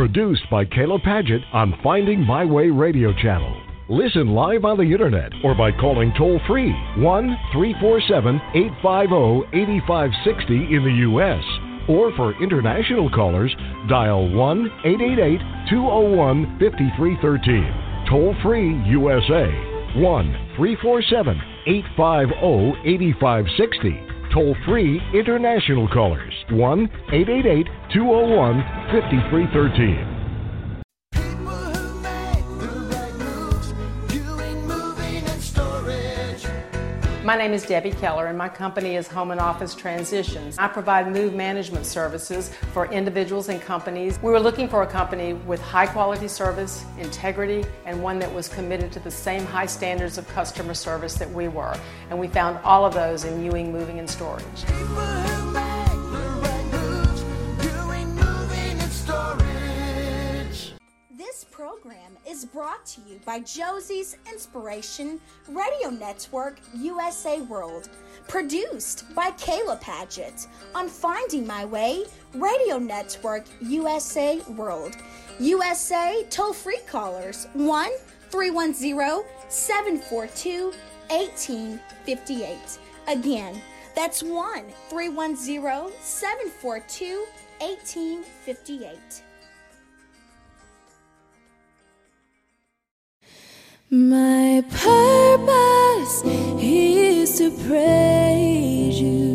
Produced by Kayla Padgett on Finding My Way radio channel. Listen live on the internet or by calling toll-free 1-347-850-8560 in the U.S. Or for international callers, dial 1-888-201-5313. Toll-free USA, 1-347-850-8560. Toll-free international callers, 1-888-201-5313. My name is Debbie Keller, and my company is Home and Office Transitions. I provide move management services for individuals and companies. We were looking for a company with high quality service, integrity, and one that was committed to the same high standards of customer service that we were. And we found all of those in Ewing Moving and Storage. This program is brought to you by Josie's Inspiration Radio Network USA World, produced by Kayla Padgett on Finding My Way Radio Network USA World. USA toll-free callers 1-310-742-1858. Again, that's 1-310-742-1858. My purpose is to praise you.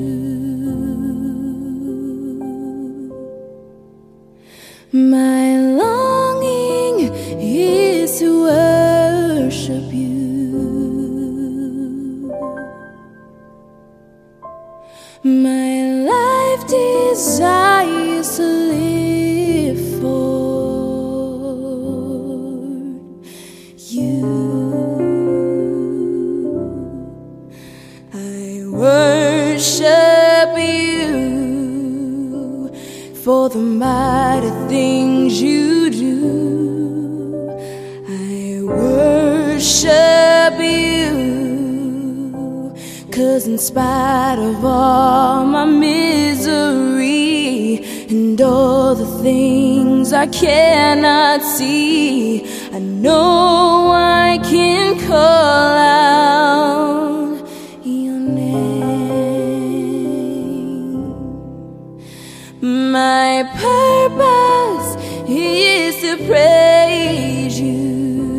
My longing is to worship you. My life desires to live for worship you for the mighty things you do. I worship you, 'cause in spite of all my misery and all the things I cannot see, I know I can call out your name. My purpose is to praise you.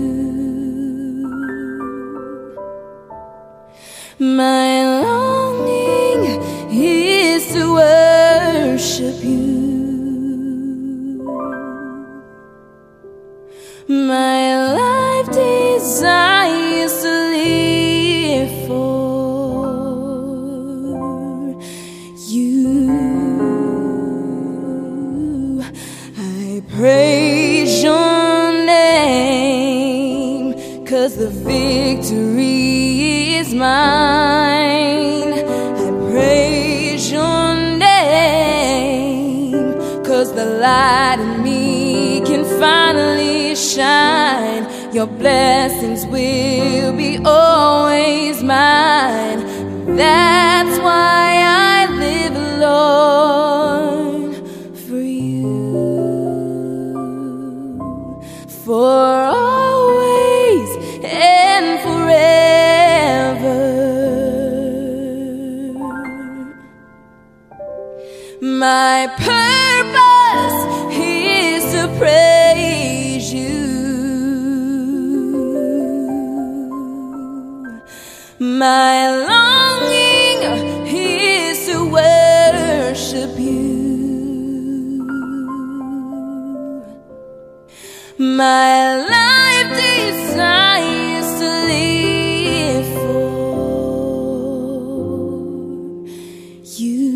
My longing is to worship you. My life desires to live for you. I praise your name, 'cause the victory is mine. I praise your name, 'cause the light in me can finally shine. Your blessings will be always mine. That's why I live, Lord, for you, for always and forever. My purpose is to praise you. My longing is to worship you. My life desires to live for you.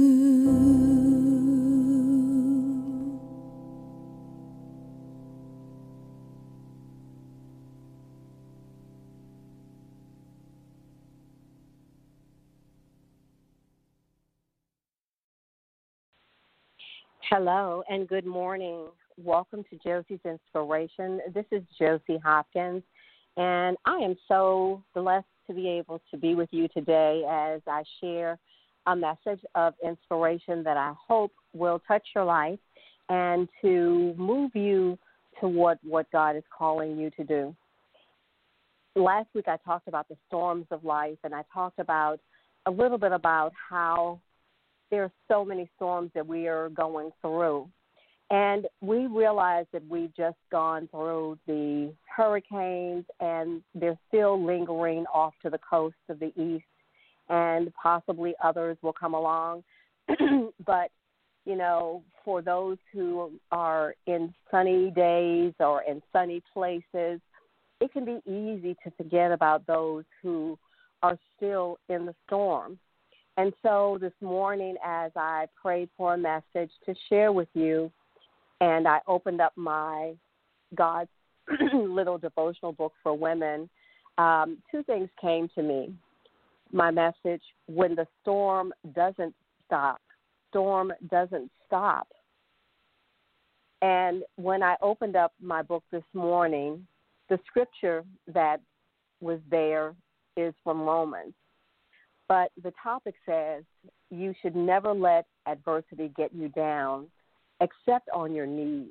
Hello and good morning. Welcome to Josie's Inspiration. This is Josie Hopkins, and I am so blessed to be able to be with you today as I share a message of inspiration that I hope will touch your life and to move you toward what God is calling you to do. Last week I talked about the storms of life, and I talked about a little bit about how there are so many storms that we are going through. And we realize that we've just gone through the hurricanes, and they're still lingering off to the coast of the east, and possibly others will come along. But, you know, for those who are in sunny days or in sunny places, it can be easy to forget about those who are still in the storm. And so this morning, as I prayed for a message to share with you, and I opened up my God's little devotional book for women, two things came to me. My message, when the storm doesn't stop. Storm doesn't stop. And when I opened up my book this morning, the scripture that was there is from Romans. But the topic says, you should never let adversity get you down except on your knees.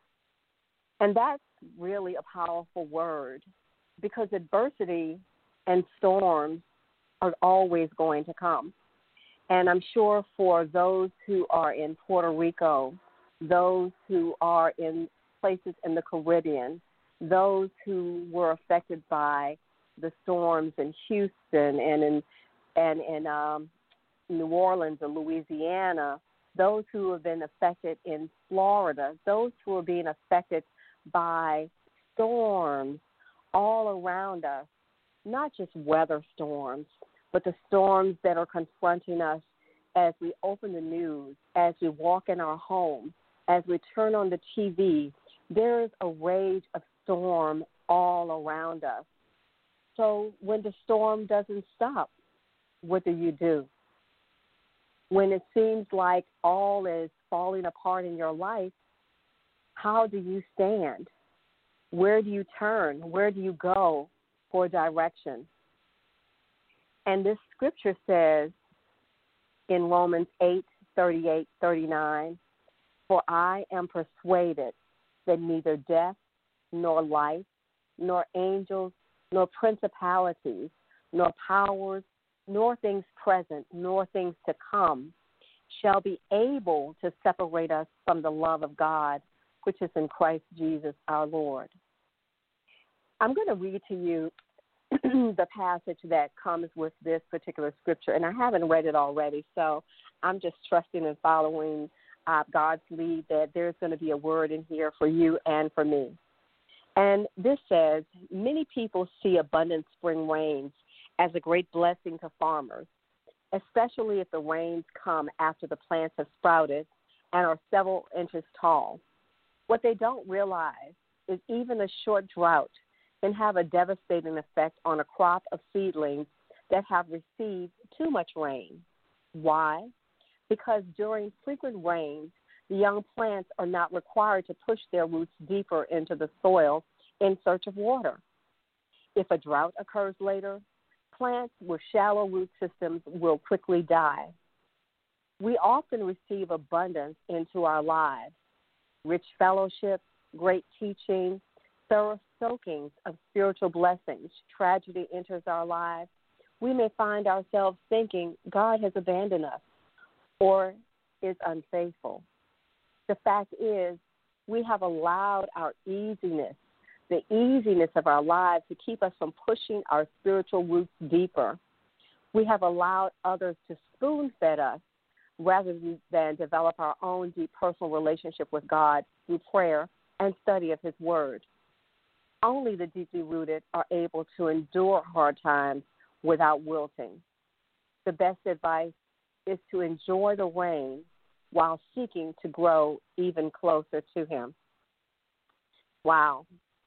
And that's really a powerful word, because adversity and storms are always going to come. And I'm sure for those who are in Puerto Rico, those who are in places in the Caribbean, those who were affected by the storms in Houston and in New Orleans or Louisiana, those who have been affected in Florida, those who are being affected by storms all around us, not just weather storms, but the storms that are confronting us as we open the news, as we walk in our homes, as we turn on the TV. There's a rage of storm all around us. So when the storm doesn't stop, what do? When it seems like all is falling apart in your life, how do you stand? Where do you turn? Where do you go for direction? And this scripture says in Romans 8:38-39, for I am persuaded that neither death, nor life, nor angels, nor principalities, nor powers, nor things present, nor things to come, shall be able to separate us from the love of God, which is in Christ Jesus our Lord. I'm going to read to you the passage that comes with this particular scripture, and I haven't read it already, so I'm just trusting and following God's lead that there's going to be a word in here for you and for me. And this says, many people see abundant spring rains as a great blessing to farmers, especially if the rains come after the plants have sprouted and are several inches tall. What they don't realize is even a short drought can have a devastating effect on a crop of seedlings that have received too much rain. Why? Because during frequent rains, the young plants are not required to push their roots deeper into the soil in search of water. If a drought occurs later, plants with shallow root systems will quickly die. We often receive abundance into our lives, rich fellowship, great teaching, thorough soakings of spiritual blessings. Tragedy enters our lives. We may find ourselves thinking God has abandoned us or is unfaithful. The fact is, we have allowed our easiness, the easiness of our lives, to keep us from pushing our spiritual roots deeper. We have allowed others to spoon-fed us rather than develop our own deep personal relationship with God through prayer and study of His Word. Only the deeply rooted are able to endure hard times without wilting. The best advice is to enjoy the rain while seeking to grow even closer to Him. Wow.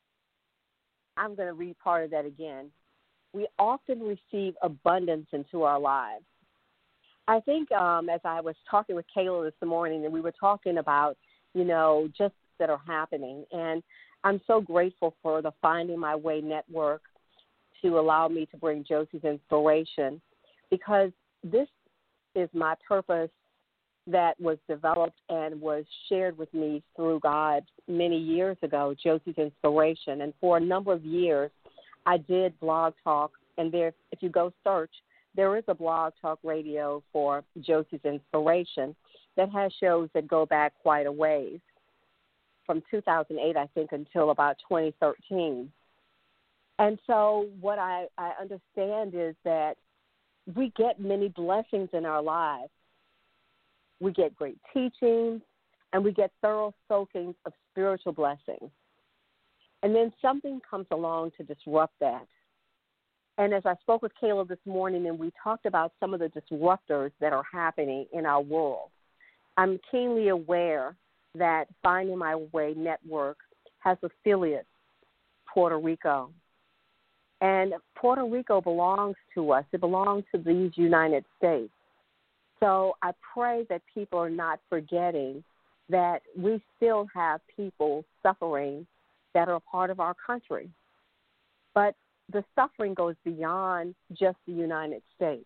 I'm going to read part of that again. We often receive abundance into our lives. I think as I was talking with Kayla this morning, and we were talking about, just that are happening. And I'm so grateful for the Finding My Way network to allow me to bring Josie's Inspiration, because this is my purpose that was developed and was shared with me through God many years ago, Josie's Inspiration. And for a number of years, I did blog talk. And there, if you go search, there is a blog talk radio for Josie's Inspiration that has shows that go back quite a ways, from 2008, I think, until about 2013. And so what I understand is that we get many blessings in our lives. We get great teachings, and we get thorough soakings of spiritual blessings. And then something comes along to disrupt that. And as I spoke with Caleb this morning, and we talked about some of the disruptors that are happening in our world, I'm keenly aware that Finding My Way Network has affiliates, Puerto Rico. And Puerto Rico belongs to us. It belongs to these United States. So I pray that people are not forgetting that we still have people suffering that are a part of our country. But the suffering goes beyond just the United States.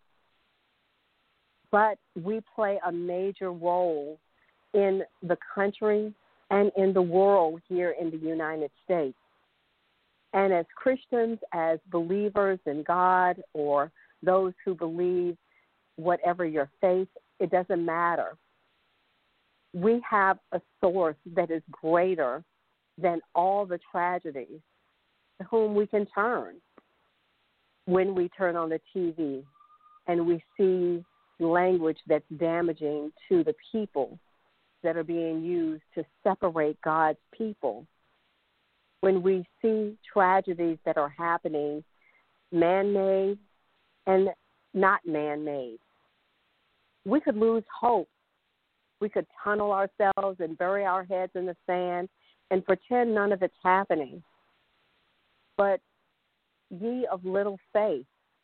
But we play a major role in the country and in the world here in the United States. And as Christians, as believers in God, or those who believe whatever your faith, it doesn't matter. We have a source that is greater than all the tragedies to whom we can turn when we turn on the TV and we see language that's damaging to the people that are being used to separate God's people. When we see tragedies that are happening, man-made and not man-made, we could lose hope. We could tunnel ourselves and bury our heads in the sand and pretend none of it's happening. But ye of little faith,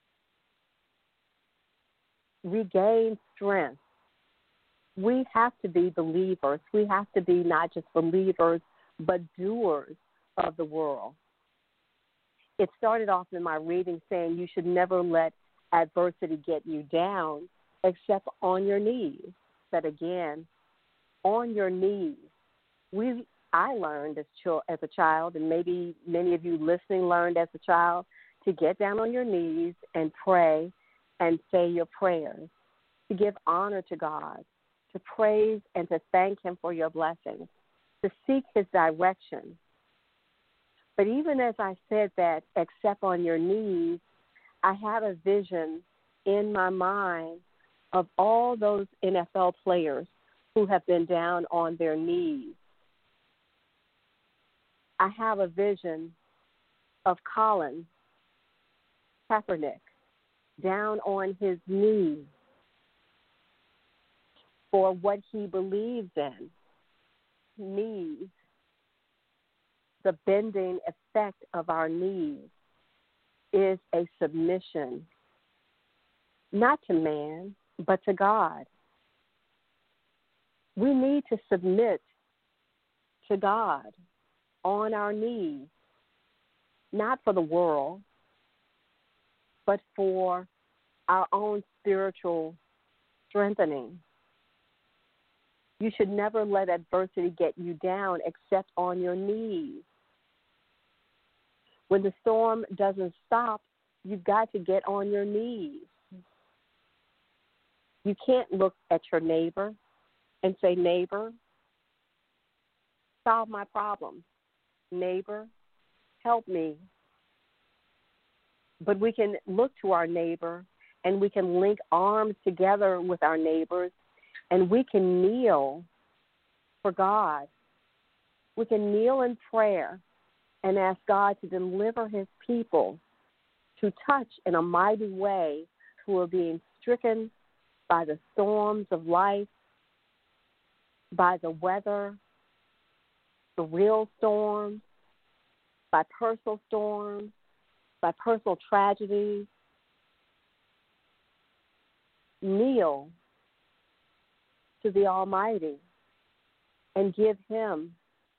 regain strength. We have to be believers. We have to be not just believers, but doers of the world. It started off in my reading saying you should never let adversity get you down except on your knees. But again, on your knees. I learned as a child, and maybe many of you listening learned as a child, to get down on your knees and pray and say your prayers, to give honor to God, to praise and to thank Him for your blessings, to seek His direction. But even as I said that, except on your knees, I had a vision in my mind of all those NFL players who have been down on their knees. I have a vision of Colin Kaepernick down on his knees for what he believes in. Knees, the bending effect of our knees is a submission, not to man, but to God. We need to submit to God on our knees, not for the world, but for our own spiritual strengthening. You should never let adversity get you down except on your knees. When the storm doesn't stop, you've got to get on your knees. You can't look at your neighbor and say, neighbor, solve my problem. Neighbor, help me. But we can look to our neighbor and we can link arms together with our neighbors and we can kneel for God. We can kneel in prayer and ask God to deliver His people, to touch in a mighty way who are being stricken by the storms of life, by the weather, the real storms, by personal storms, by personal tragedies. Kneel to the Almighty and give Him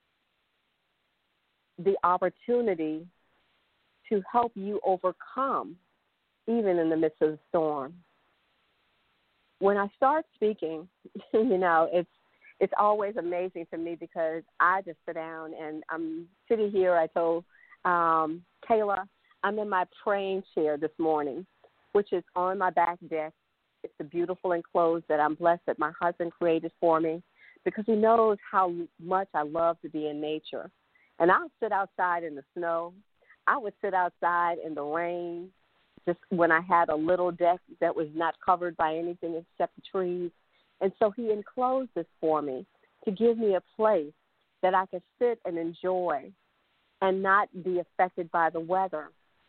the opportunity to help you overcome even in the midst of the storm. when I start speaking, it's always amazing to me because I just sit down and I'm sitting here. I told Kayla, I'm in my praying chair this morning, which is on my back deck. It's a beautiful enclosed that I'm blessed that my husband created for me because he knows how much I love to be in nature. And I'll sit outside in the snow. I would sit outside in the rain just when I had a little deck that was not covered by anything except the trees. And so he enclosed this for me to give me a place that I could sit and enjoy and not be affected by the weather.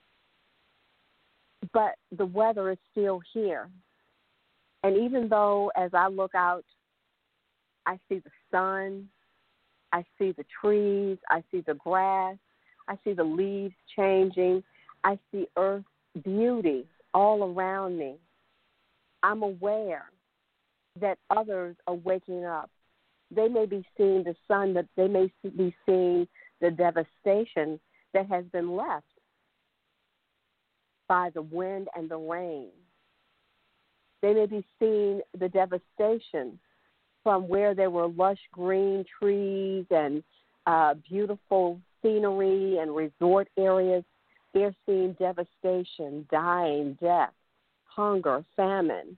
But the weather is still here. And even though as I look out, I see the sun, I see the trees, I see the grass, I see the leaves changing, I see earth beauty all around me, I'm aware that others are waking up. They may be seeing the sun, but they may be seeing the devastation that has been left by the wind and the rain. They may be seeing the devastation from where there were lush green trees and beautiful scenery and resort areas. They're seeing devastation, dying, death, hunger, famine.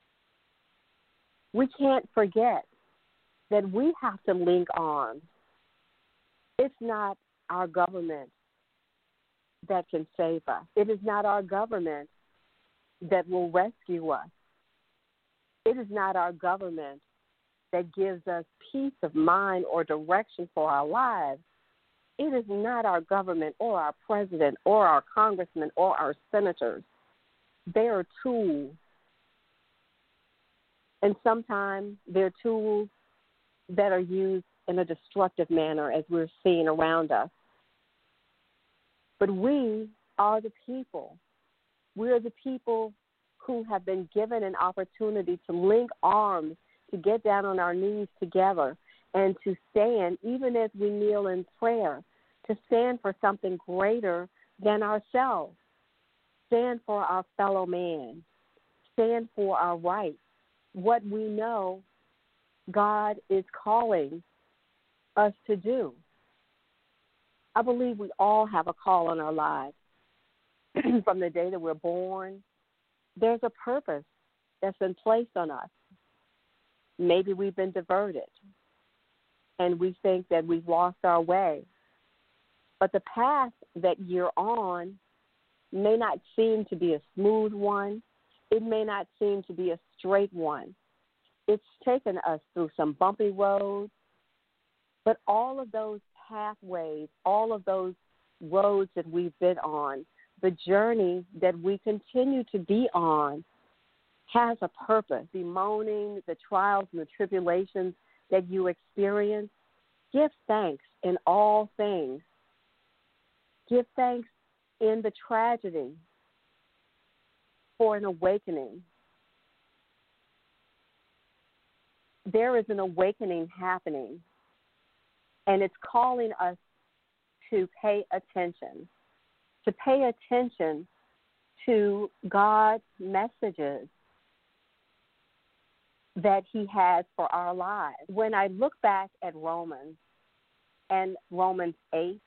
We can't forget that we have to link arms. It's not our government that can save us. It is not our government that will rescue us. It is not our government that gives us peace of mind or direction for our lives. It is not our government or our president or our congressmen or our senators. They are tools. And sometimes they're tools that are used in a destructive manner, as we're seeing around us. But we are the people. We're the people who have been given an opportunity to link arms, to get down on our knees together, and to stand, even as we kneel in prayer, to stand for something greater than ourselves. Stand for our fellow man. Stand for our rights. What we know God is calling us to do. I believe we all have a call on our lives. From the day that we're born, there's a purpose that's been placed on us. Maybe we've been diverted, and we think that we've lost our way. But the path that you're on may not seem to be a smooth one. It may not seem to be a straight one. It's taken us through some bumpy roads, but all of those pathways, all of those roads that we've been on, the journey that we continue to be on has a purpose. Bemoaning the trials and the tribulations that you experience, give thanks in all things. Give thanks in the tragedy for an awakening. There is an awakening happening, and it's calling us to pay attention to God's messages that he has for our lives. When I look back at Romans and Romans 8,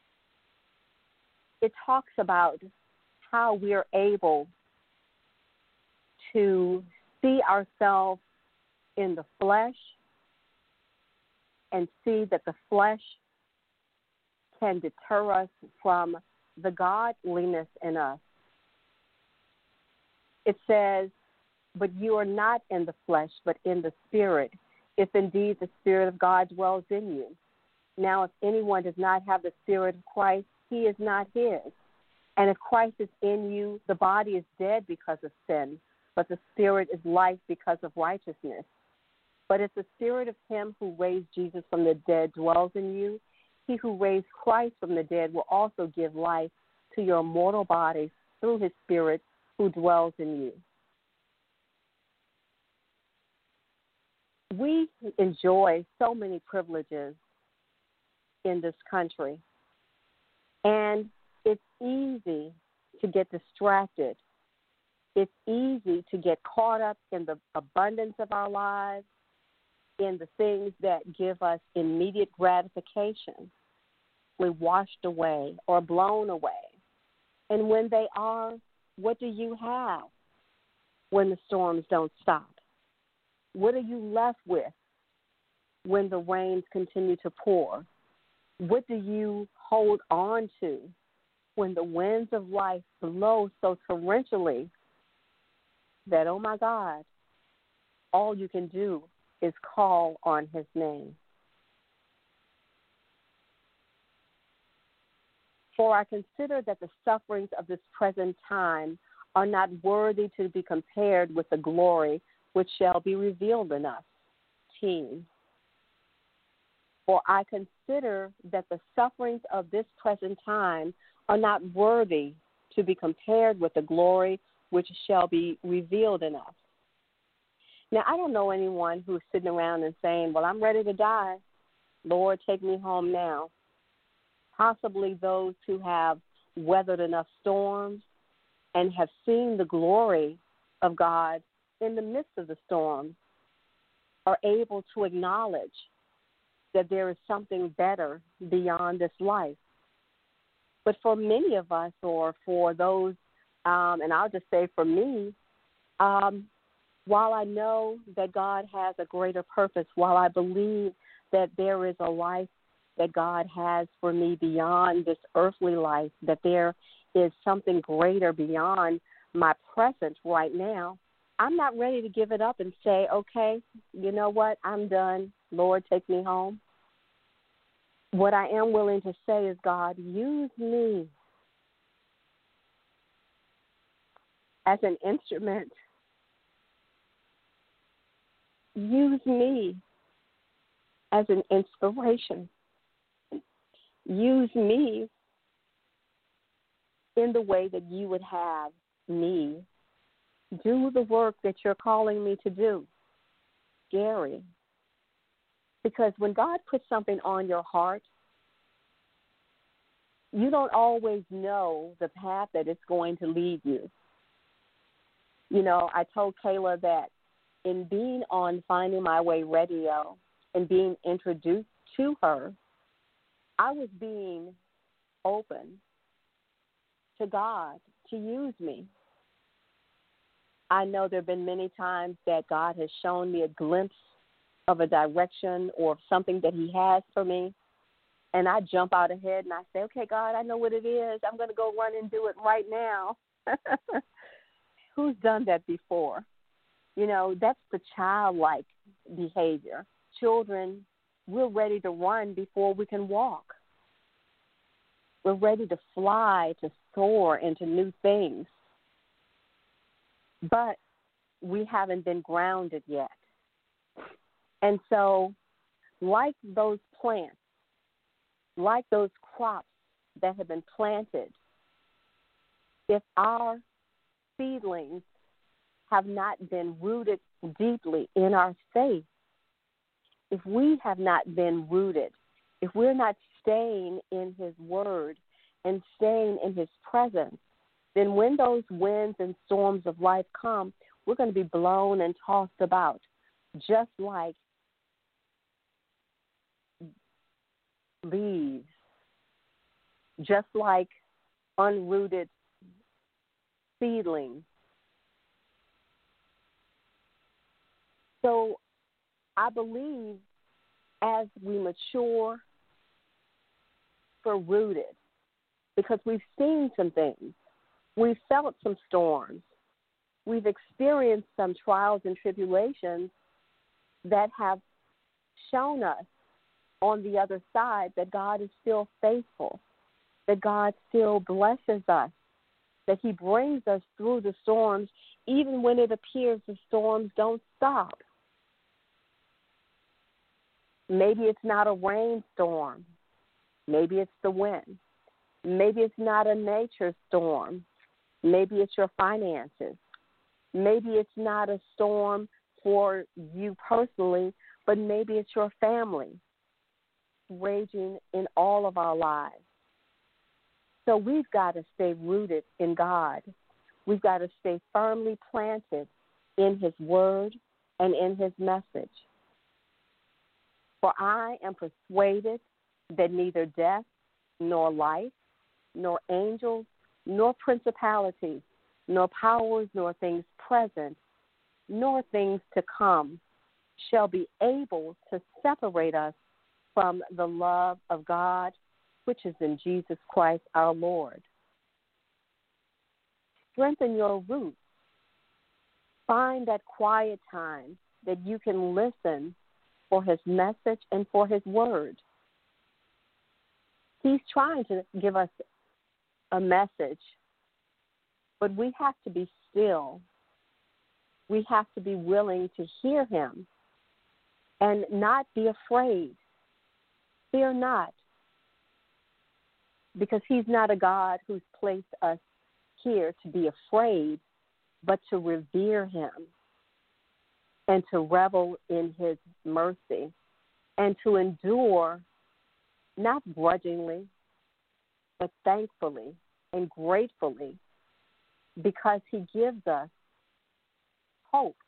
it talks about how we are able to see ourselves in the flesh and see that the flesh can deter us from the godliness in us. It says, but you are not in the flesh, but in the Spirit, if indeed the Spirit of God dwells in you. Now, if anyone does not have the Spirit of Christ, he is not his. And if Christ is in you, the body is dead because of sin, but the Spirit is life because of righteousness. But if the Spirit of him who raised Jesus from the dead dwells in you, he who raised Christ from the dead will also give life to your mortal bodies through his Spirit who dwells in you. We enjoy so many privileges in this country, and it's easy to get distracted It's easy to get caught up in the abundance of our lives, in the things that give us immediate gratification. We're washed away or blown away. And when they are, what do you have when the storms don't stop? What are you left with when the rains continue to pour? What do you hold on to when the winds of life blow so torrentially that, oh my God, all you can do is call on his name? For I consider that the sufferings of this present time are not worthy to be compared with the glory which shall be revealed in us. For I consider that the sufferings of this present time are not worthy to be compared with the glory which shall be revealed in us. Now, I don't know anyone who's sitting around and saying, well, I'm ready to die. Lord, take me home now. Possibly those who have weathered enough storms and have seen the glory of God in the midst of the storm are able to acknowledge that there is something better beyond this life. But for many of us, or for those, and I'll just say for me, while I know that God has a greater purpose, while I believe that there is a life that God has for me beyond this earthly life, that there is something greater beyond my present right now, I'm not ready to give it up and say, okay, you know what, I'm done. Lord, take me home. What I am willing to say is, God, use me as an instrument. Use me as an inspiration. Use me in the way that you would have me do the work that you're calling me to do. Gary. Because when God puts something on your heart, you don't always know the path that it's going to lead you. You know, I told Kayla that in being on Finding My Way Radio and being introduced to her, I was being open to God to use me. I know there have been many times that God has shown me a glimpse of a direction or something that he has for me, and I jump out ahead and I say, okay, God, I know what it is. I'm going to go run and do it right now. Who's done that before? You know, that's the childlike behavior. Children, we're ready to run before we can walk. We're ready to fly, to soar into new things. But we haven't been grounded yet. And so, like those plants, like those crops that have been planted, if our seedlings have not been rooted deeply in our faith, if we have not been rooted, if we're not staying in his word and staying in his presence, then when those winds and storms of life come, we're going to be blown and tossed about, just like leaves, just like unrooted seedlings. So I believe as we mature, we're rooted because we've seen some things. We've felt some storms. We've experienced some trials and tribulations that have shown us on the other side that God is still faithful, that God still blesses us, that he brings us through the storms even when it appears the storms don't stop. Maybe it's not a rainstorm. Maybe it's the wind. Maybe it's not a nature storm. Maybe it's your finances. Maybe it's not a storm for you personally, but maybe it's your family raging in all of our lives. So we've got to stay rooted in God. We've got to stay firmly planted in his word and in his message. For I am persuaded that neither death, nor life, nor angels, nor principalities, nor powers, nor things present, nor things to come shall be able to separate us from the love of God, which is in Jesus Christ our Lord. Strengthen your roots. Find that quiet time that you can listen for his message and for his word. He's trying to give us a message, but we have to be still. We have to be willing to hear him and not be afraid. Fear not, because he's not a God who's placed us here to be afraid, but to revere him and to revel in his mercy and to endure, not grudgingly, but thankfully and gratefully, because he gives us hope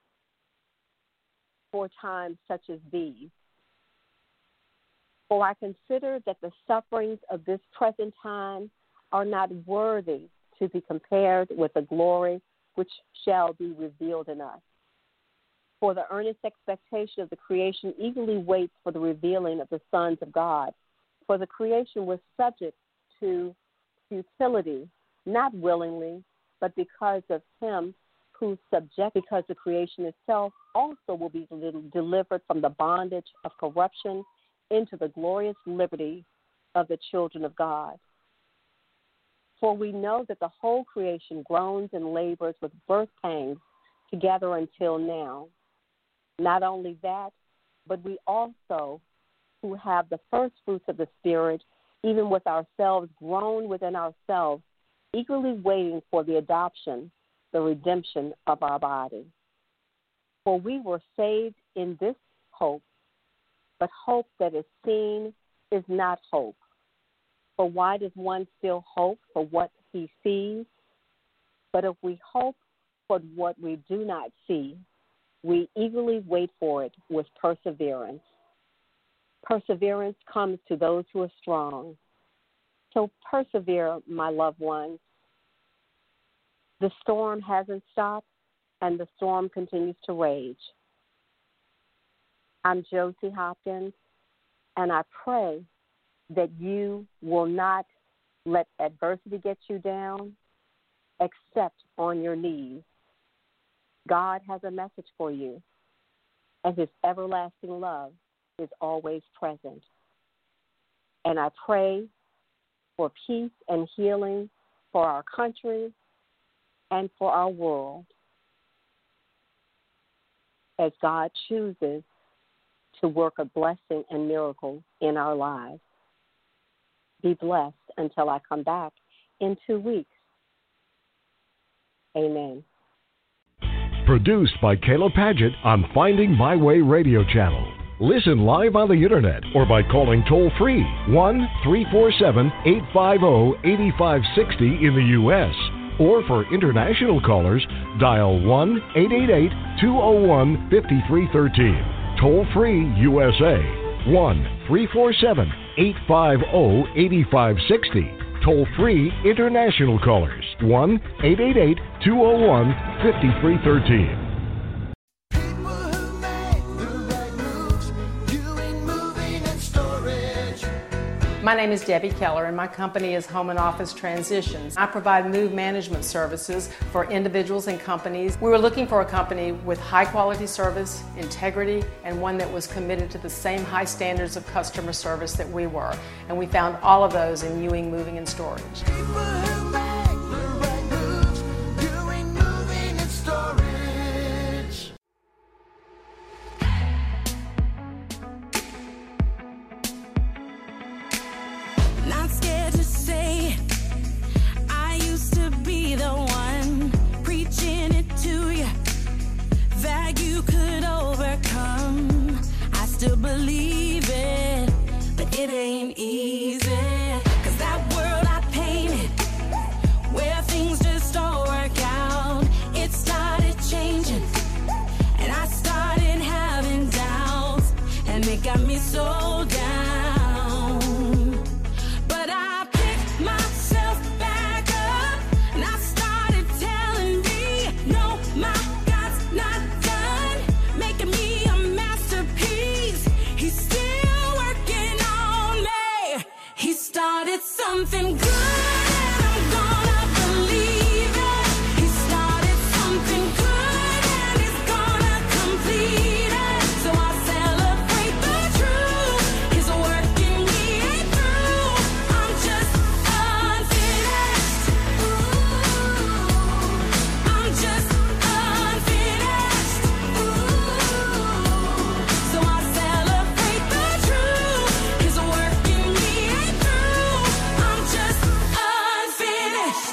for times such as these. For I consider that the sufferings of this present time are not worthy to be compared with the glory which shall be revealed in us. For the earnest expectation of the creation eagerly waits for the revealing of the sons of God. For the creation was subject to futility, not willingly, but because of him who subject, because the creation itself also will be delivered from the bondage of corruption into the glorious liberty of the children of God. For we know that the whole creation groans and labors with birth pangs together until now. Not only that, but we also, who have the first fruits of the Spirit, even with ourselves groan within ourselves, eagerly waiting for the adoption, the redemption of our body. For we were saved in this hope, but hope that is seen is not hope. For why does one still hope for what he sees? But if we hope for what we do not see, we eagerly wait for it with perseverance. Perseverance comes to those who are strong. So persevere, my loved ones. The storm hasn't stopped, and the storm continues to rage. I'm Josie Hopkins, and I pray that you will not let adversity get you down, except on your knees. God has a message for you, and his everlasting love is always present. And I pray for peace and healing for our country and for our world as God chooses to work a blessing and miracle in our lives. Be blessed until I come back in 2 weeks. Amen. Produced by Kayla Padgett on Finding My Way Radio Channel. Listen live on the internet or by calling toll-free 1-347-850-8560 in the U.S. Or for international callers, dial 1-888-201-5313. Toll-free USA, 1-347-850-8560. Toll-free international callers, 1-888-201-5313. My name is Debbie Keller, and my company is Home and Office Transitions. I provide move management services for individuals and companies. We were looking for a company with high-quality service, integrity, and one that was committed to the same high standards of customer service that we were. And we found all of those in Ewing Moving and Storage. Not scared to say I used to be the one preaching it to you that you could overcome. I still believe it, but it ain't easy. 'Cause that world I painted, where things just don't work out, started something good, and I'm gonna believe it. He started something good, and he's gonna complete it. So I celebrate the truth. His work in me ain't through. I'm just unfinished. I'm just unfinished. So I celebrate the truth. His work in me ain't through. I'm just unfinished.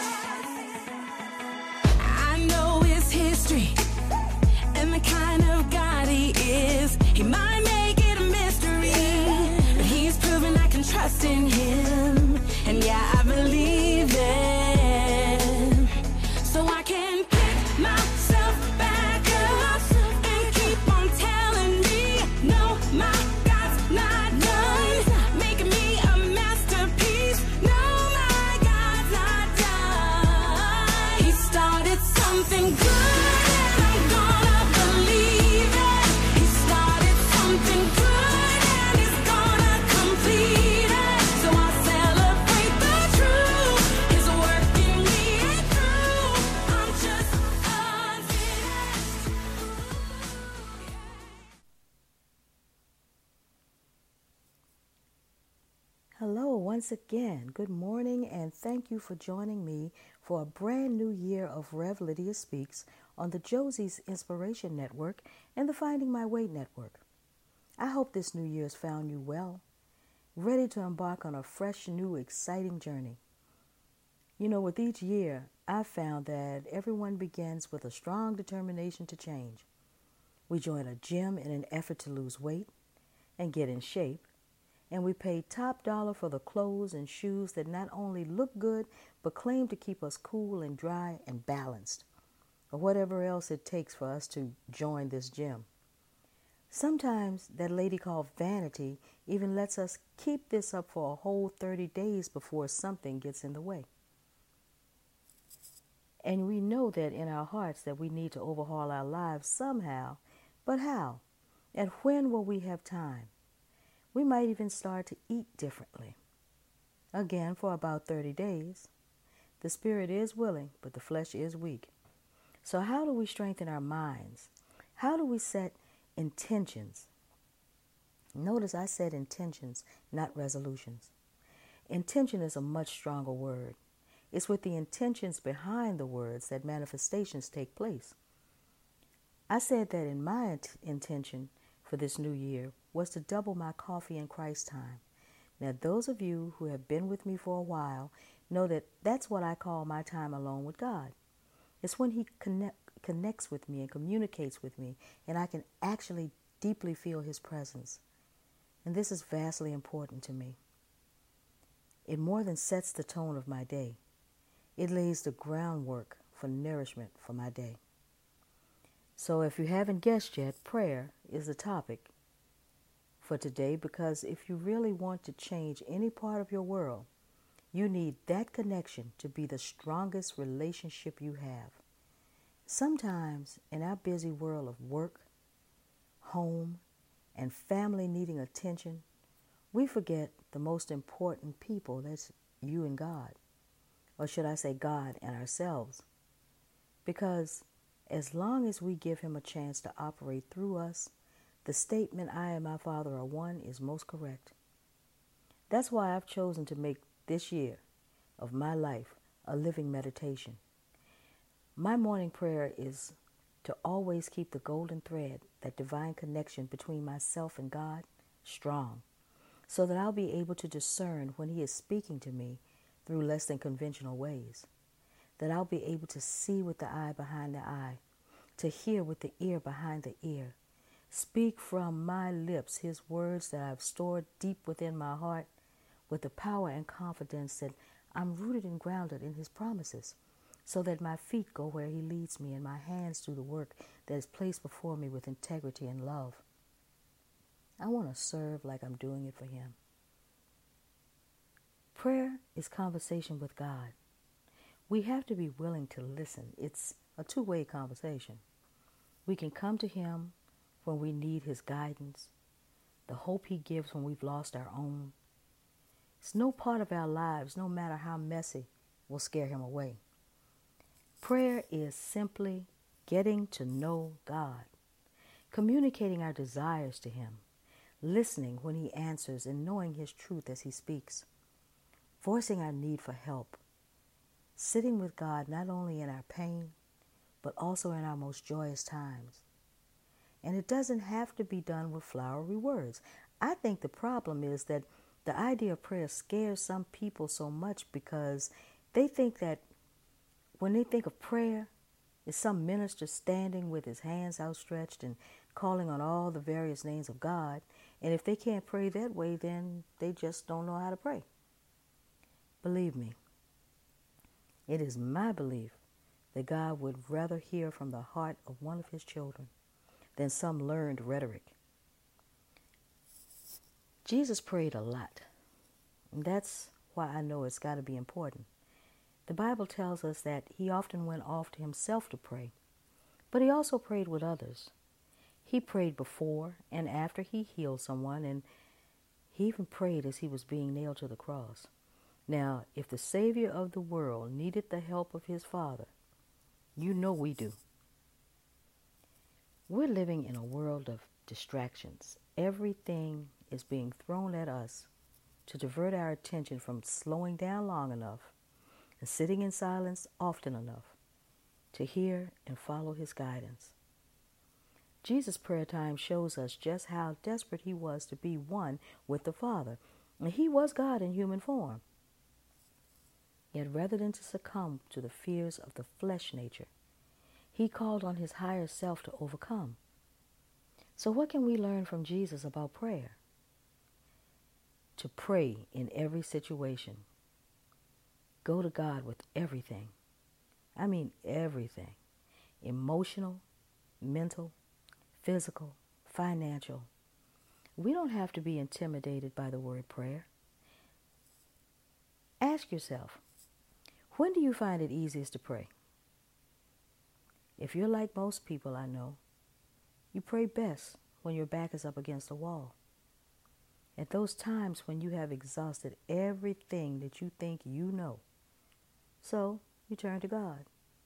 I know his history and the kind of God he is. He might make it a mystery, but he's proven I can trust in him. And yeah, I believe it. So I can pick myself back up and keep on telling me, no, my God's not done making me a masterpiece. No, my God's not done. He started something good, and I'm gonna believe it. He started something good, and he's gonna complete it. So I celebrate the truth. His work in me ain't through. I'm just unfinished. Hello, once again. Good morning, and thank you for joining me for a brand new year of Rev Lydia Speaks on the Josie's Inspiration Network and the Finding My Way Network. I hope this new year has found you well, ready to embark on a fresh, new, exciting journey. You know, with each year, I've found that everyone begins with a strong determination to change. We join a gym in an effort to lose weight and get in shape, and we pay top dollar for the clothes and shoes that not only look good, but claim to keep us cool and dry and balanced, or whatever else it takes for us to join this gym. Sometimes that lady called vanity even lets us keep this up for a whole 30 days before something gets in the way. And we know that in our hearts that we need to overhaul our lives somehow, but how? And when will we have time? We might even start to eat differently. Again, for about 30 days. The spirit is willing, but the flesh is weak. So how do we strengthen our minds? How do we set intentions? Notice I said intentions, not resolutions. Intention is a much stronger word. It's with the intentions behind the words that manifestations take place. I said that in my intention for this new year was to double my coffee and Christ time. Now, those of you who have been with me for a while know that that's what I call my time alone with God. It's when he connects with me and communicates with me, and I can actually deeply feel his presence. And this is vastly important to me. It more than sets the tone of my day. It lays the groundwork for nourishment for my day. So if you haven't guessed yet, prayer is the topic for today, because if you really want to change any part of your world, you need that connection to be the strongest relationship you have. Sometimes in our busy world of work, home, and family needing attention, we forget the most important people, that's you and God. Or should I say God and ourselves? Because as long as we give him a chance to operate through us, the statement, I and my Father are one, is most correct. That's why I've chosen to make this year of my life a living meditation. My morning prayer is to always keep the golden thread, that divine connection between myself and God, strong, so that I'll be able to discern when he is speaking to me through less than conventional ways, that I'll be able to see with the eye behind the eye, to hear with the ear behind the ear, speak from my lips his words that I've stored deep within my heart with the power and confidence that I'm rooted and grounded in his promises, so that my feet go where he leads me and my hands do the work that is placed before me with integrity and love. I want to serve like I'm doing it for him. Prayer is conversation with God. We have to be willing to listen. It's a two-way conversation. We can come to him when we need his guidance, the hope he gives when we've lost our own. It's no part of our lives, no matter how messy, will scare him away. Prayer is simply getting to know God, communicating our desires to him, listening when he answers and knowing his truth as he speaks, voicing our need for help, sitting with God not only in our pain, but also in our most joyous times. And it doesn't have to be done with flowery words. I think the problem is that the idea of prayer scares some people so much because they think that when they think of prayer, it's some minister standing with his hands outstretched and calling on all the various names of God. And if they can't pray that way, then they just don't know how to pray. Believe me, it is my belief that God would rather hear from the heart of one of his children than some learned rhetoric. Jesus prayed a lot, and that's why I know it's got to be important. The Bible tells us that he often went off to himself to pray, but he also prayed with others. He prayed before and after he healed someone, and he even prayed as he was being nailed to the cross. Now, if the Savior of the world needed the help of his Father, you know we do. We're living in a world of distractions. Everything is being thrown at us to divert our attention from slowing down long enough and sitting in silence often enough to hear and follow his guidance. Jesus' prayer time shows us just how desperate he was to be one with the Father. And he was God in human form. Yet rather than to succumb to the fears of the flesh nature, he called on his higher self to overcome. So what can we learn from Jesus about prayer? To pray in every situation. Go to God with everything. I mean everything. Emotional, mental, physical, financial. We don't have to be intimidated by the word prayer. Ask yourself, when do you find it easiest to pray? If you're like most people I know, you pray best when your back is up against a wall. At those times when you have exhausted everything that you think you know. So you turn to God.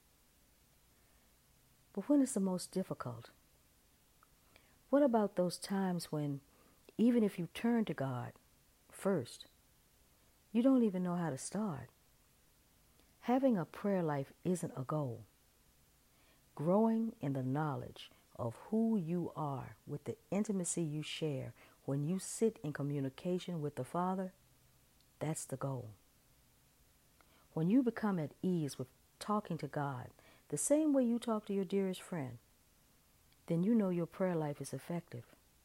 But when it's the most difficult? What about those times when, even if you turn to God first, you don't even know how to start? Having a prayer life isn't a goal. Growing in the knowledge of who you are with the intimacy you share when you sit in communication with the Father, that's the goal. When you become at ease with talking to God the same way you talk to your dearest friend, then you know your prayer life is effective.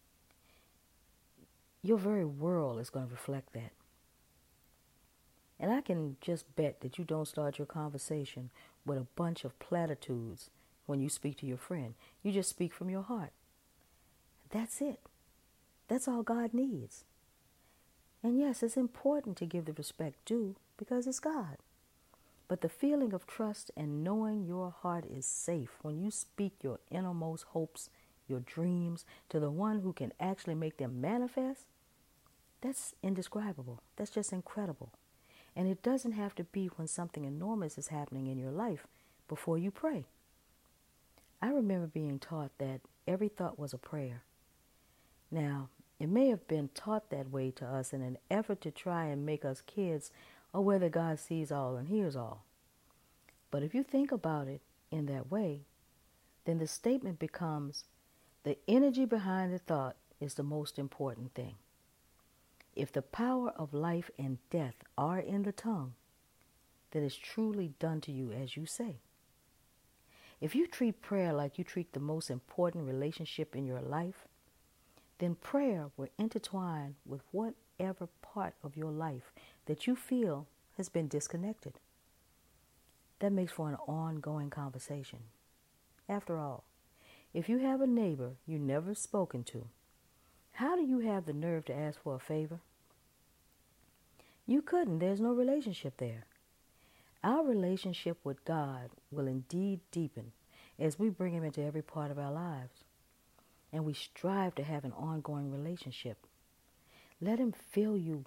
Your very world is going to reflect that. And I can just bet that you don't start your conversation with a bunch of platitudes when you speak to your friend. You just speak from your heart. That's it. That's all God needs. And yes, it's important to give the respect due because it's God. But the feeling of trust and knowing your heart is safe when you speak your innermost hopes, your dreams, to the one who can actually make them manifest, that's indescribable. That's just incredible. And it doesn't have to be when something enormous is happening in your life before you pray. I remember being taught that every thought was a prayer. Now, it may have been taught that way to us in an effort to try and make us kids or whether God sees all and hears all. But if you think about it in that way, then the statement becomes, the energy behind the thought is the most important thing. If the power of life and death are in the tongue, then it's truly done to you as you say. If you treat prayer like you treat the most important relationship in your life, then prayer will intertwine with whatever part of your life that you feel has been disconnected. That makes for an ongoing conversation. After all, if you have a neighbor you never spoken to, how do you have the nerve to ask for a favor? You couldn't. There's no relationship there. Our relationship with God will indeed deepen as we bring him into every part of our lives. And we strive to have an ongoing relationship. Let him fill you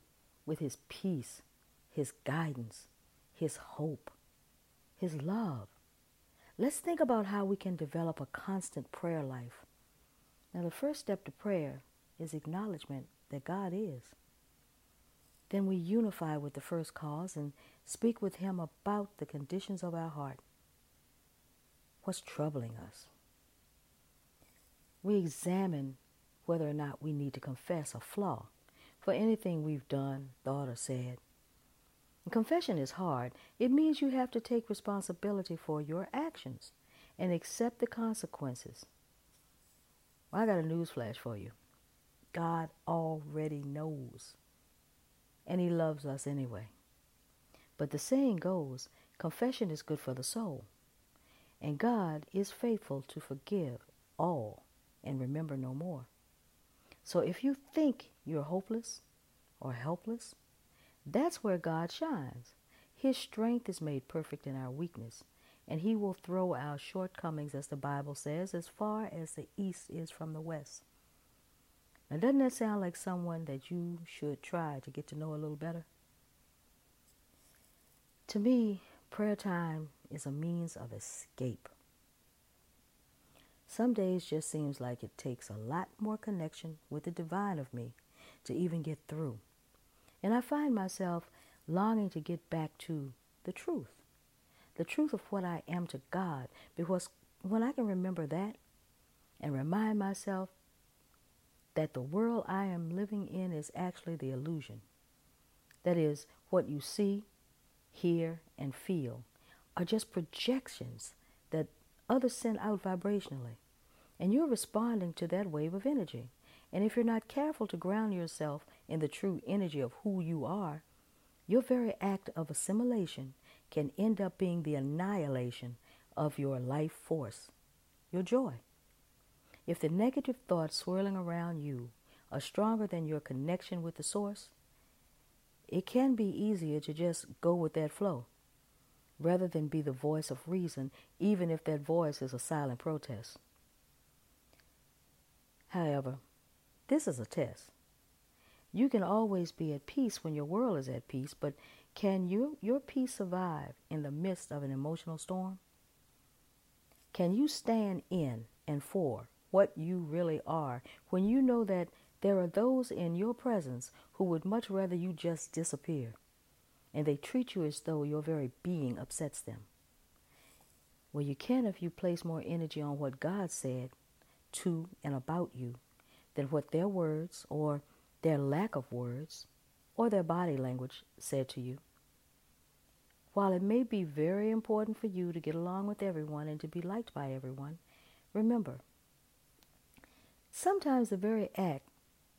with His peace, His guidance, His hope, His love. Let's think about how we can develop a constant prayer life. Now, the first step to prayer is acknowledgement that God is. Then we unify with the first cause and speak with Him about the conditions of our heart. What's troubling us? We examine whether or not we need to confess a flaw for anything we've done, thought, or said. And confession is hard. It means you have to take responsibility for your actions and accept the consequences. Well, I got a news flash for you. God already knows, and He loves us anyway. But the saying goes, confession is good for the soul, and God is faithful to forgive all and remember no more. So if you think you're hopeless or helpless, that's where God shines. His strength is made perfect in our weakness, and He will throw our shortcomings, as the Bible says, as far as the east is from the west. Now, doesn't that sound like someone that you should try to get to know a little better? To me, prayer time is a means of escape. Some days just seems like it takes a lot more connection with the divine of me to even get through. And I find myself longing to get back to the truth of what I am to God, because when I can remember that and remind myself that the world I am living in is actually the illusion, that is, what you see, hear, and feel are just projections that others send out vibrationally, and you're responding to that wave of energy. And if you're not careful to ground yourself in the true energy of who you are, your very act of assimilation can end up being the annihilation of your life force, your joy. If the negative thoughts swirling around you are stronger than your connection with the source, it can be easier to just go with that flow, rather than be the voice of reason, even if that voice is a silent protest. However, this is a test. You can always be at peace when your world is at peace, but can your peace survive in the midst of an emotional storm? Can you stand in and for what you really are when you know that there are those in your presence who would much rather you just disappear, and they treat you as though your very being upsets them? Well, you can if you place more energy on what God said to and about you than what their words or their lack of words or their body language said to you. While it may be very important for you to get along with everyone and to be liked by everyone, remember, sometimes the very act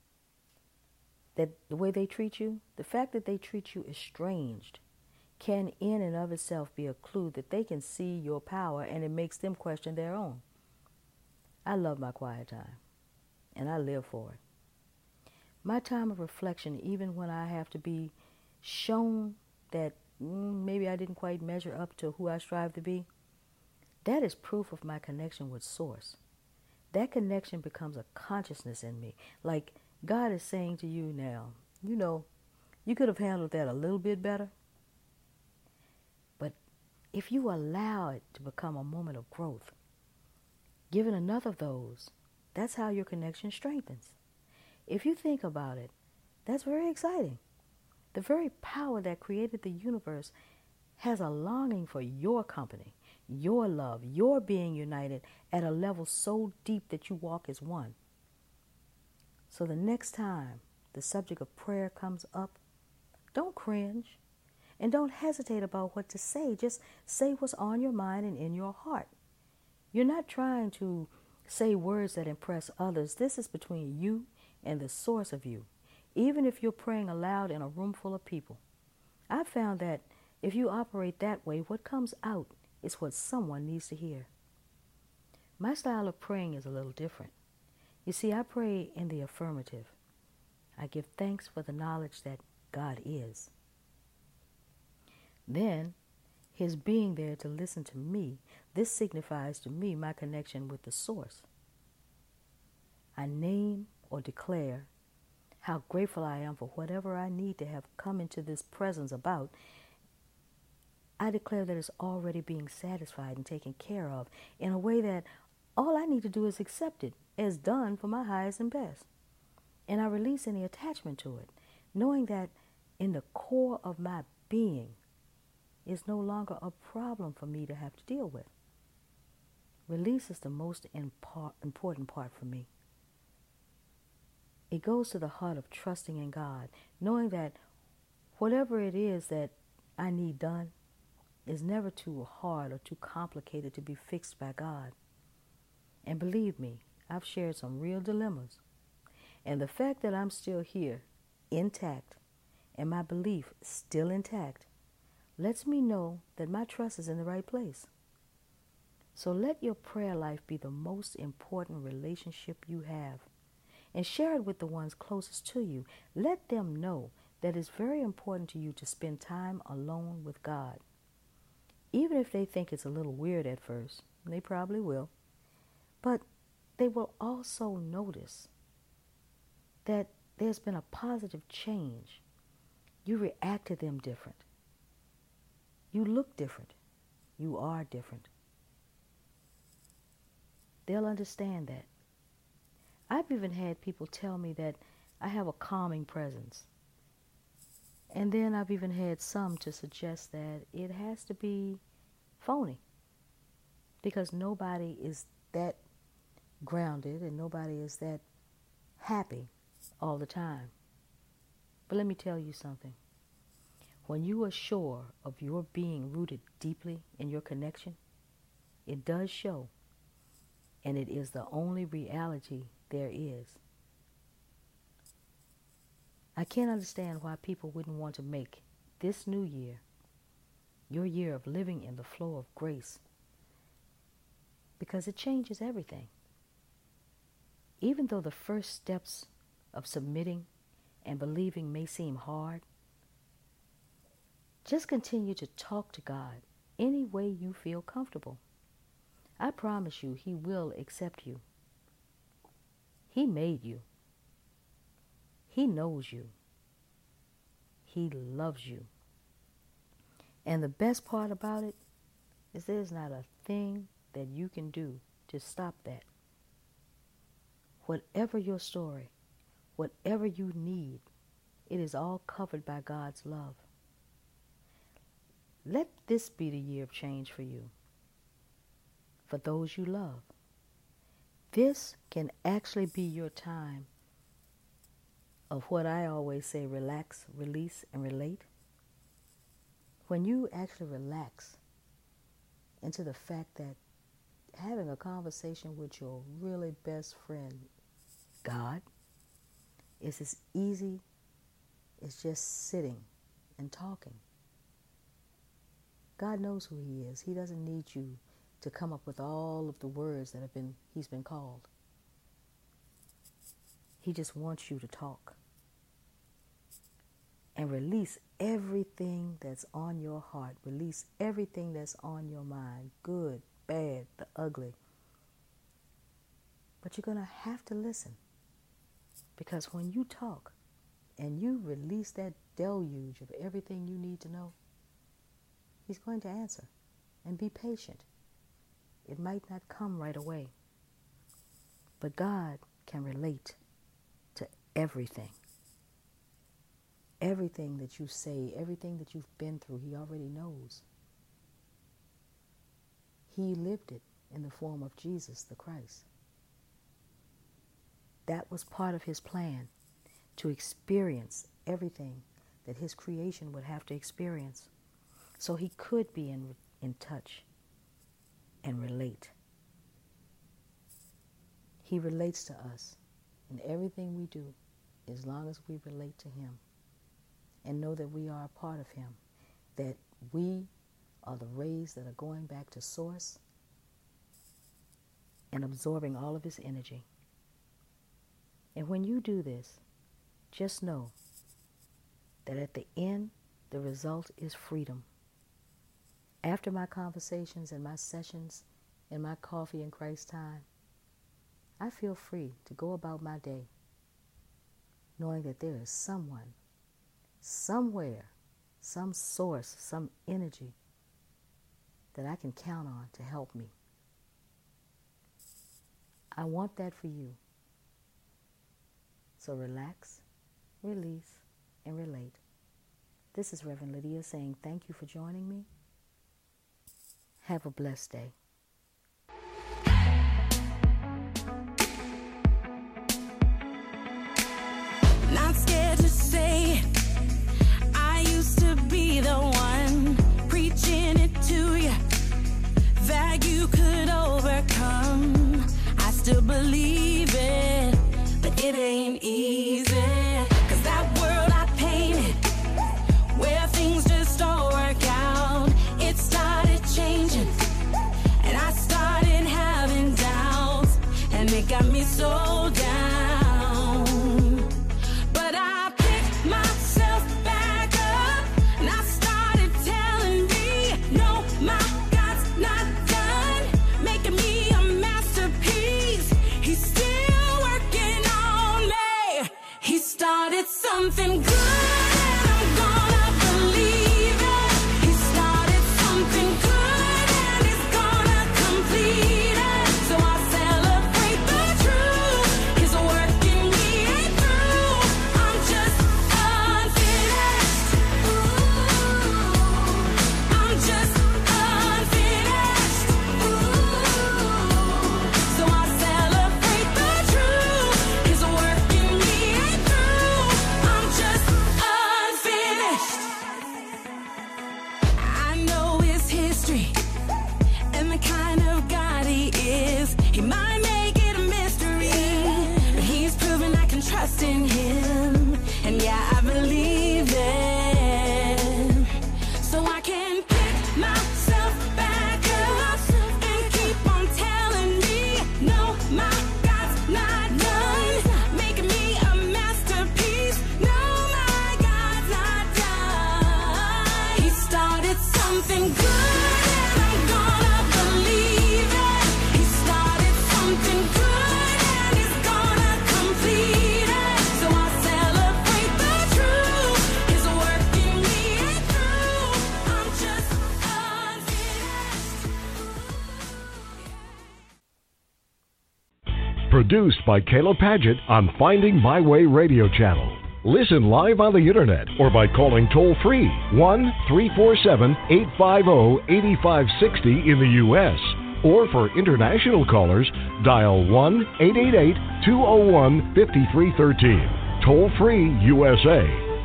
that the way they treat you, the fact that they treat you estranged, can in and of itself be a clue that they can see your power, and it makes them question their own. I love my quiet time, and I live for it. My time of reflection, even when I have to be shown that maybe I didn't quite measure up to who I strive to be, that is proof of my connection with Source. That connection becomes a consciousness in me. Like God is saying to you now, you could have handled that a little bit better. But if you allow it to become a moment of growth, given enough of those, that's how your connection strengthens. If you think about it, that's very exciting. The very power that created the universe has a longing for your company, your love, your being united at a level so deep that you walk as one. So the next time the subject of prayer comes up, don't cringe and don't hesitate about what to say. Just say what's on your mind and in your heart. You're not trying to say words that impress others. This is between you and the source of you, even if you're praying aloud in a room full of people. I've found that if you operate that way, what comes out is what someone needs to hear. My style of praying is a little different. You see, I pray in the affirmative. I give thanks for the knowledge that God is. Then, His being there to listen to me, this signifies to me my connection with the source. I name or declare how grateful I am for whatever I need to have come into this presence about, I declare that it's already being satisfied and taken care of in a way that all I need to do is accept it as done for my highest and best. And I release any attachment to it, knowing that in the core of my being is no longer a problem for me to have to deal with. Release is the most important part for me. It goes to the heart of trusting in God, knowing that whatever it is that I need done is never too hard or too complicated to be fixed by God. And believe me, I've shared some real dilemmas. And the fact that I'm still here, intact, and my belief still intact, lets me know that my trust is in the right place. So let your prayer life be the most important relationship you have. And share it with the ones closest to you. Let them know that it's very important to you to spend time alone with God. Even if they think it's a little weird at first, they probably will. But they will also notice that there's been a positive change. You react to them different. You look different. You are different. They'll understand that. I've even had people tell me that I have a calming presence. And then I've even had some to suggest that it has to be phony, because nobody is that grounded and nobody is that happy all the time. But let me tell you something. When you are sure of your being rooted deeply in your connection, it does show, and it is the only reality there is. I can't understand why people wouldn't want to make this new year your year of living in the flow of grace, because it changes everything. Even though the first steps of submitting and believing may seem hard, just continue to talk to God any way you feel comfortable. I promise you, He will accept you. He made you. He knows you. He loves you. And the best part about it is there's not a thing that you can do to stop that. Whatever your story, whatever you need, it is all covered by God's love. Let this be the year of change for you, for those you love. This can actually be your time of what I always say, relax, release, and relate. When you actually relax into the fact that having a conversation with your really best friend, God, is as easy as just sitting and talking. God knows who He is. He doesn't need you to come up with all of the words that He's been called. He just wants you to talk and release everything that's on your heart. Release everything that's on your mind, good, bad, the ugly. But you're going to have to listen, because when you talk and you release that deluge of everything you need to know, He's going to answer. And be patient. It might not come right away, but God can relate to everything. Everything that you say, everything that you've been through, He already knows. He lived it in the form of Jesus the Christ. That was part of His plan, to experience everything that His creation would have to experience, so He could be in touch and relate. He relates to us in everything we do, as long as we relate to Him and know that we are a part of Him, that we are the rays that are going back to source and absorbing all of His energy. And when you do this, just know that at the end, the result is freedom. After my conversations and my sessions and my coffee and Christ time, I feel free to go about my day knowing that there is someone, somewhere, some source, some energy that I can count on to help me. I want that for you. So relax, release, and relate. This is Reverend Lydia saying thank you for joining me. Have a blessed day. Not scared to say I used to be the one preaching it to you that you could overcome. I still believe it, but it ain't easy. 'Cause that world I painted, where things just don't work out, it started changing, and I started having doubts, and it got me so down. But I picked myself back up, and I started telling me, no, my God's not done making me a masterpiece. He's still working on me. He started something good. In him, and yeah, I believe it, so I can pick myself back up and keep on telling me, no, my God's not done making me a masterpiece. No, my God's not done. He started something good, and I'm gonna believe it. He started something good, and he's gonna complete. Produced by Kayla Padgett on Finding My Way radio channel. Listen live on the internet or by calling toll-free 1-347-850-8560 in the U.S. Or for international callers, dial 1-888-201-5313. Toll-free USA,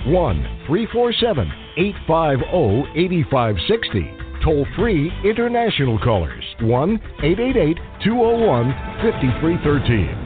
1-347-850-8560. Toll-free international callers, 1-888-201-5313.